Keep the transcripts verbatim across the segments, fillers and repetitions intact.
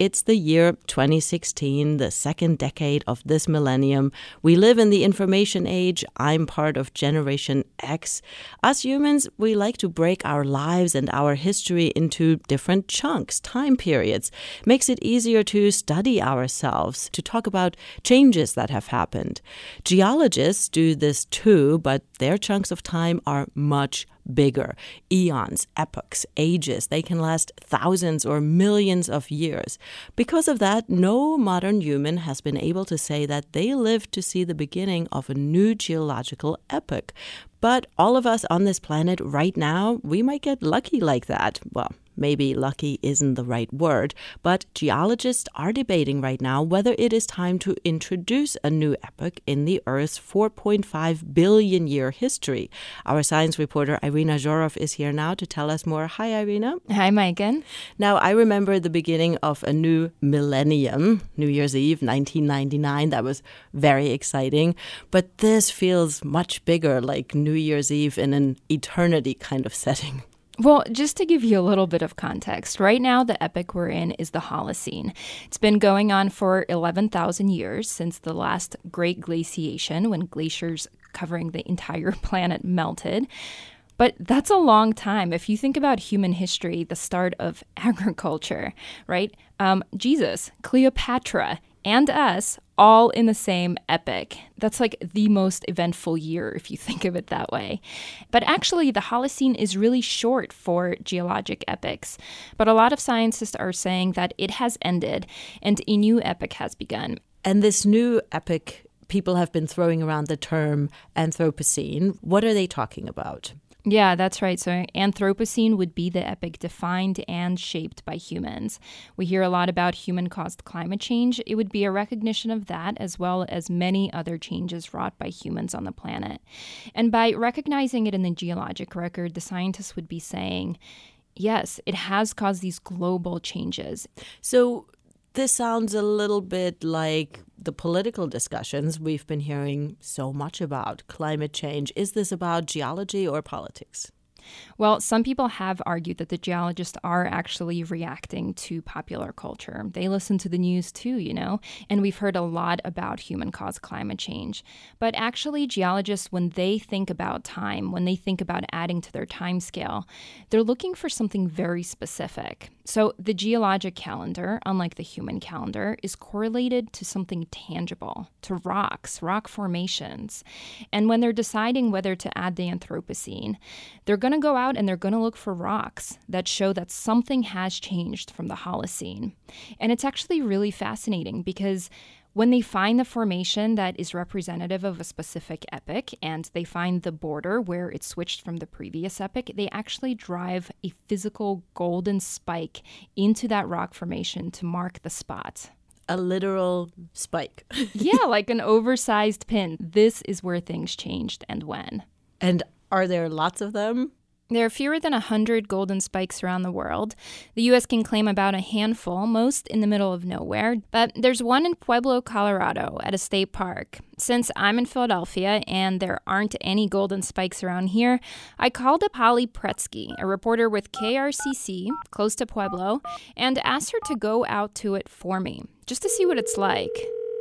It's the year twenty sixteen, the second decade of this millennium. We live in the information age. I'm part of Generation X. Us humans, we like to break our lives and our history into different chunks, time periods. Makes it easier to study ourselves, to talk about changes that have happened. Geologists do this too, but their chunks of time are much bigger. Eons, epochs, ages, they can last thousands or millions of years. Because of that, no modern human has been able to say that they lived to see the beginning of a new geological epoch. But all of us on this planet right now, we might get lucky like that. Well, maybe lucky isn't the right word, but geologists are debating right now whether it is time to introduce a new epoch in the Earth's four point five billion year history. Our science reporter Irina Zhorov is here now to tell us more. Hi, Irina. Hi, Maiken. Now, I remember the beginning of a new millennium, New Year's Eve, nineteen ninety-nine. That was very exciting. But this feels much bigger, like New Year's Eve in an eternity kind of setting. Well, just to give you a little bit of context, right now the epoch we're in is the Holocene. It's been going on for eleven thousand years since the last great glaciation, when glaciers covering the entire planet melted. But that's a long time. If you think about human history, the start of agriculture, right? Um, Jesus, Cleopatra, and us, all in the same epoch. That's like the most eventful year, if you think of it that way. But actually, the Holocene is really short for geologic epochs. But a lot of scientists are saying that it has ended and a new epoch has begun. And this new epoch, people have been throwing around the term Anthropocene. What are they talking about? Yeah, that's right. So Anthropocene would be the epoch defined and shaped by humans. We hear a lot about human-caused climate change. It would be a recognition of that, as well as many other changes wrought by humans on the planet. And by recognizing it in the geologic record, the scientists would be saying, yes, it has caused these global changes. So this sounds a little bit like the political discussions we've been hearing so much about. Climate change. Is this about geology or politics? Well, some people have argued that the geologists are actually reacting to popular culture. They listen to the news too, you know, and we've heard a lot about human-caused climate change. But actually, geologists, when they think about time, when they think about adding to their time scale, they're looking for something very specific. So the geologic calendar, unlike the human calendar, is correlated to something tangible, to rocks, rock formations. And when they're deciding whether to add the Anthropocene, they're going to go out and they're going to look for rocks that show that something has changed from the Holocene. And it's actually really fascinating because when they find the formation that is representative of a specific epoch and they find the border where it switched from the previous epoch, they actually drive a physical golden spike into that rock formation to mark the spot. A literal spike. Yeah, like an oversized pin. This is where things changed and when. And are there lots of them? There are fewer than one hundred golden spikes around the world. The U S can claim about a handful, most in the middle of nowhere. But there's one in Pueblo, Colorado, at a state park. Since I'm in Philadelphia and there aren't any golden spikes around here, I called up Holly Pretsky, a reporter with K R C C, close to Pueblo, and asked her to go out to it for me, just to see what it's like.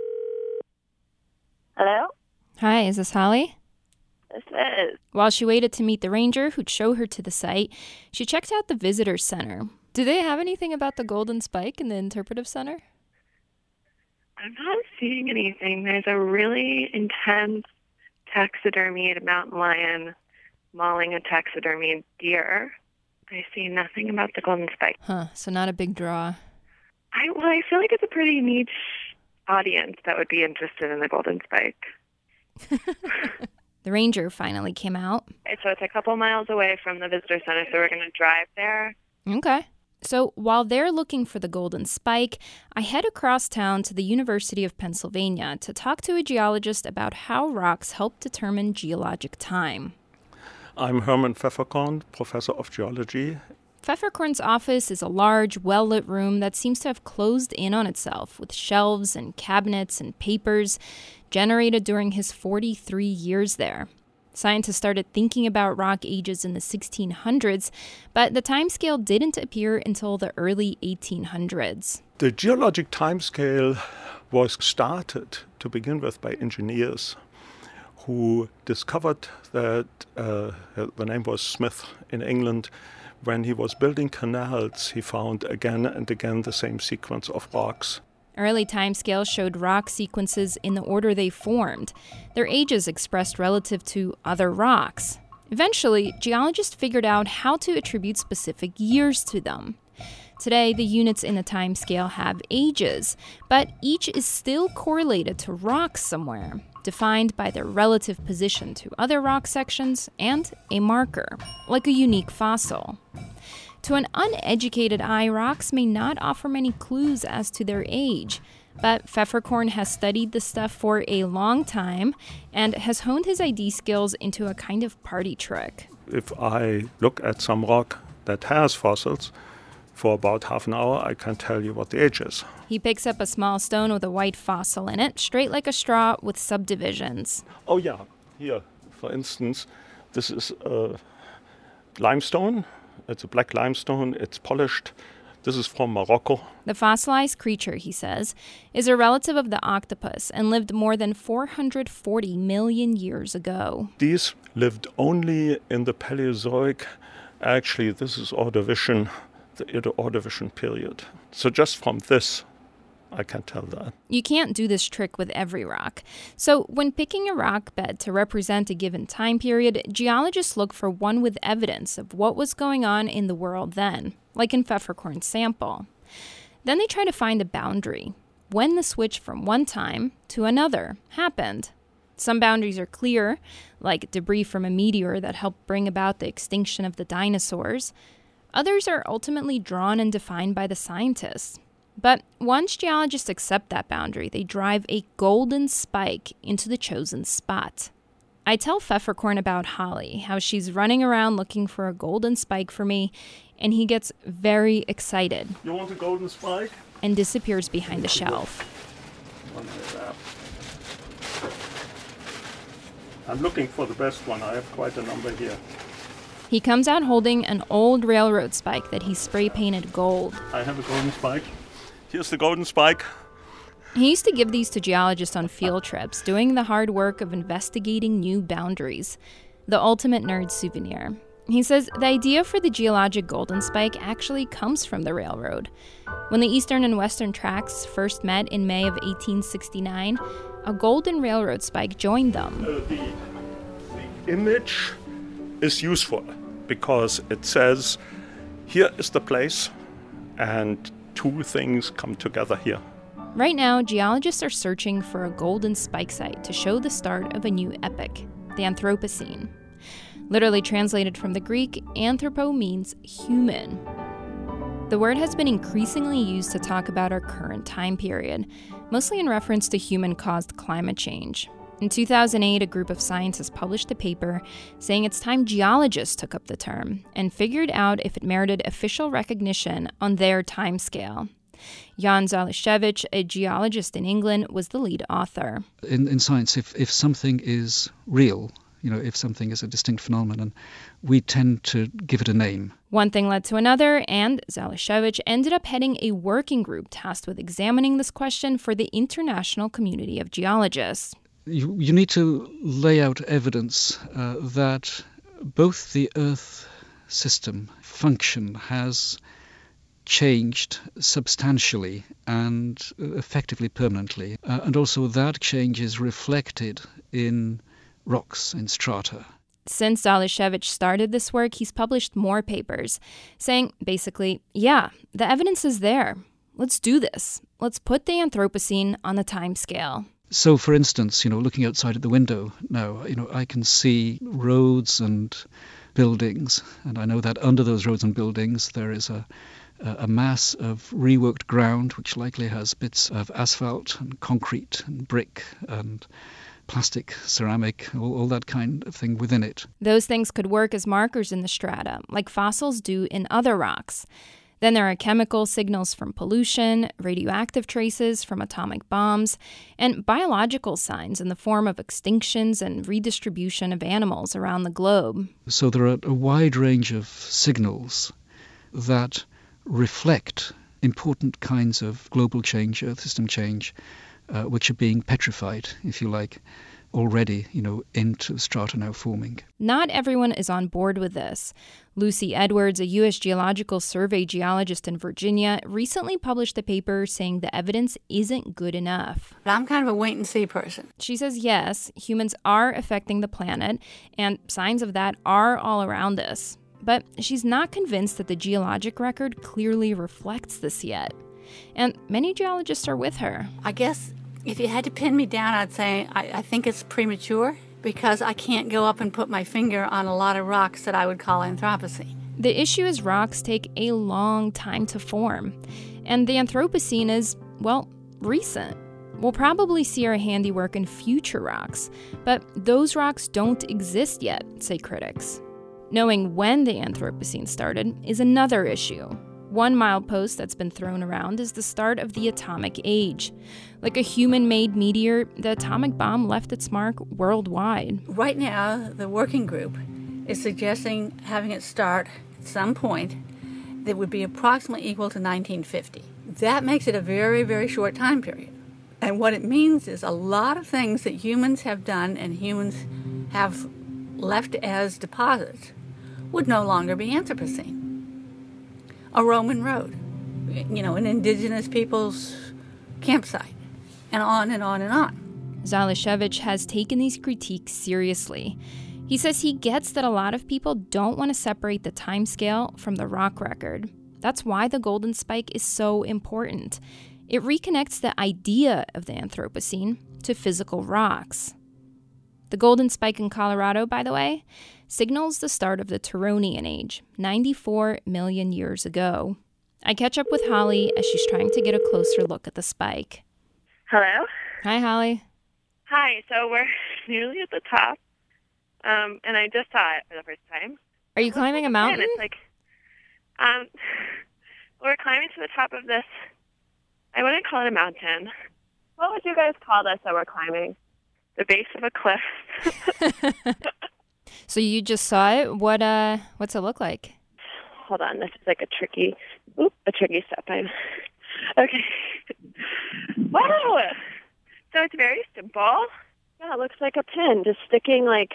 Hello? Hi, is this Holly? This is. While she waited to meet the ranger who'd show her to the site, she checked out the visitor center. Do they have anything about the golden spike in the interpretive center? I'm not seeing anything. There's a really intense taxidermied mountain lion mauling a taxidermied deer. I see nothing about the golden spike. Huh, so not a big draw. I well, I feel like it's a pretty niche audience that would be interested in the golden spike. The ranger finally came out. So it's a couple miles away from the visitor center, so we're going to drive there. Okay. So while they're looking for the golden spike, I head across town to the University of Pennsylvania to talk to a geologist about how rocks help determine geologic time. I'm Hermann Pfefferkorn, professor of geology. Pfefferkorn's office is a large, well-lit room that seems to have closed in on itself, with shelves and cabinets and papers generated during his forty-three years there. Scientists started thinking about rock ages in the sixteen hundreds, but the timescale didn't appear until the early eighteen hundreds. The geologic timescale was started to begin with by engineers who discovered that, uh, the name was Smith in England, when he was building canals, he found again and again the same sequence of rocks. Early timescales showed rock sequences in the order they formed, their ages expressed relative to other rocks. Eventually, geologists figured out how to attribute specific years to them. Today, the units in the timescale have ages, but each is still correlated to rocks somewhere, defined by their relative position to other rock sections and a marker, like a unique fossil. To an uneducated eye, rocks may not offer many clues as to their age, but Pfefferkorn has studied the stuff for a long time and has honed his I D skills into a kind of party trick. If I look at some rock that has fossils, for about half an hour, I can tell you what the age is. He picks up a small stone with a white fossil in it, straight like a straw with subdivisions. Oh yeah, here, for instance, this is a limestone. It's a black limestone. It's polished. This is from Morocco. The fossilized creature, he says, is a relative of the octopus and lived more than four hundred forty million years ago. These lived only in the Paleozoic. Actually, this is Ordovician. The Ordovician period. So just from this, I can tell that. You can't do this trick with every rock. So when picking a rock bed to represent a given time period, geologists look for one with evidence of what was going on in the world then, like in Pfefferkorn's sample. Then they try to find a boundary, when the switch from one time to another happened. Some boundaries are clear, like debris from a meteor that helped bring about the extinction of the dinosaurs. Others are ultimately drawn and defined by the scientists. But once geologists accept that boundary, they drive a golden spike into the chosen spot. I tell Pfefferkorn about Holly, how she's running around looking for a golden spike for me, and he gets very excited. You want a golden spike? And disappears behind a shelf. I'm looking for the best one. I have quite a number here. He comes out holding an old railroad spike that he spray-painted gold. I have a golden spike. Here's the golden spike. He used to give these to geologists on field trips, doing the hard work of investigating new boundaries. The ultimate nerd souvenir. He says the idea for the geologic golden spike actually comes from the railroad. When the eastern and western tracks first met in May of eighteen sixty-nine, a golden railroad spike joined them. Uh, the, the image is useful because it says, here is the place, and two things come together here. Right now, geologists are searching for a golden spike site to show the start of a new epoch, the Anthropocene. Literally translated from the Greek, anthropo means human. The word has been increasingly used to talk about our current time period, mostly in reference to human-caused climate change. In two thousand eight, a group of scientists published a paper saying it's time geologists took up the term and figured out if it merited official recognition on their timescale. Jan Zalishevich, a geologist in England, was the lead author. In, in science, if, if something is real, you know, if something is a distinct phenomenon, we tend to give it a name. One thing led to another, and Zalishevich ended up heading a working group tasked with examining this question for the international community of geologists. You, you need to lay out evidence uh, that both the Earth system function has changed substantially and effectively permanently, uh, and also that change is reflected in rocks, in strata. Since Zalishevich started this work, he's published more papers, saying basically, yeah, the evidence is there. Let's do this. Let's put the Anthropocene on the time scale. So, for instance, you know, looking outside at the window now, you know, I can see roads and buildings, and I know that under those roads and buildings there is a a mass of reworked ground, which likely has bits of asphalt and concrete and brick and plastic, ceramic, all, all that kind of thing within it. Those things could work as markers in the strata, like fossils do in other rocks. Then there are chemical signals from pollution, radioactive traces from atomic bombs, and biological signs in the form of extinctions and redistribution of animals around the globe. So there are a wide range of signals that reflect important kinds of global change, earth system change, uh, which are being petrified, if you like, already, you know, into strata now forming. Not everyone is on board with this. Lucy Edwards, a U S Geological Survey geologist in Virginia, recently published a paper saying the evidence isn't good enough. I'm kind of a wait-and-see person. She says, yes, humans are affecting the planet, and signs of that are all around us. But she's not convinced that the geologic record clearly reflects this yet. And many geologists are with her. I guess if you had to pin me down, I'd say I, I think it's premature because I can't go up and put my finger on a lot of rocks that I would call Anthropocene. The issue is rocks take a long time to form. And the Anthropocene is, well, recent. We'll probably see our handiwork in future rocks, but those rocks don't exist yet, say critics. Knowing when the Anthropocene started is another issue. One milepost that's been thrown around is the start of the atomic age. Like a human-made meteor, the atomic bomb left its mark worldwide. Right now, the working group is suggesting having it start at some point that would be approximately equal to nineteen fifty. That makes it a very, very short time period. And what it means is a lot of things that humans have done and humans have left as deposits would no longer be Anthropocene. A Roman road, you know, an indigenous people's campsite, and on and on and on. Zalishevich has taken these critiques seriously. He says he gets that a lot of people don't want to separate the timescale from the rock record. That's why the Golden Spike is so important. It reconnects the idea of the Anthropocene to physical rocks. The Golden Spike in Colorado, by the way, signals the start of the Turonian Age, ninety-four million years ago. I catch up with Holly as she's trying to get a closer look at the spike. Hello? Hi, Holly. Hi, so we're nearly at the top, um, and I just saw it for the first time. Are you climbing a mountain? It's like, um, we're climbing to the top of this, I wouldn't call it a mountain. What would you guys call this that we're climbing? The base of a cliff. So you just saw it. What uh, what's it look like? Hold on, this is like a tricky, oop, a tricky step. I'm okay. Wow. So it's very simple. Yeah, it looks like a pin, just sticking like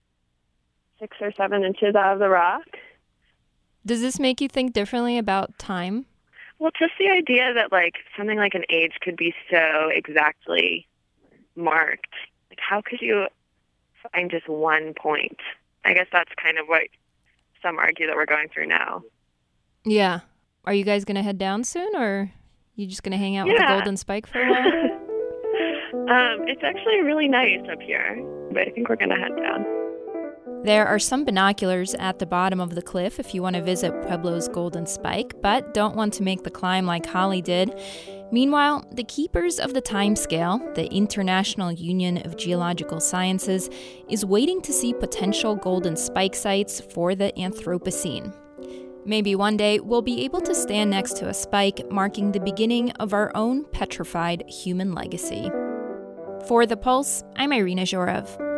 six or seven inches out of the rock. Does this make you think differently about time? Well, just the idea that like something like an age could be so exactly marked. Like, how could you find just one point? I guess that's kind of what some argue that we're going through now. Yeah. Are you guys going to head down soon, or are you just going to hang out yeah. with the Golden Spike for a while? um, it's actually really nice up here, but I think we're going to head down. There are some binoculars at the bottom of the cliff if you want to visit Pueblo's Golden Spike, but don't want to make the climb like Holly did. Meanwhile, the keepers of the timescale, the International Union of Geological Sciences, is waiting to see potential golden spike sites for the Anthropocene. Maybe one day we'll be able to stand next to a spike marking the beginning of our own petrified human legacy. For The Pulse, I'm Irina Zhorov.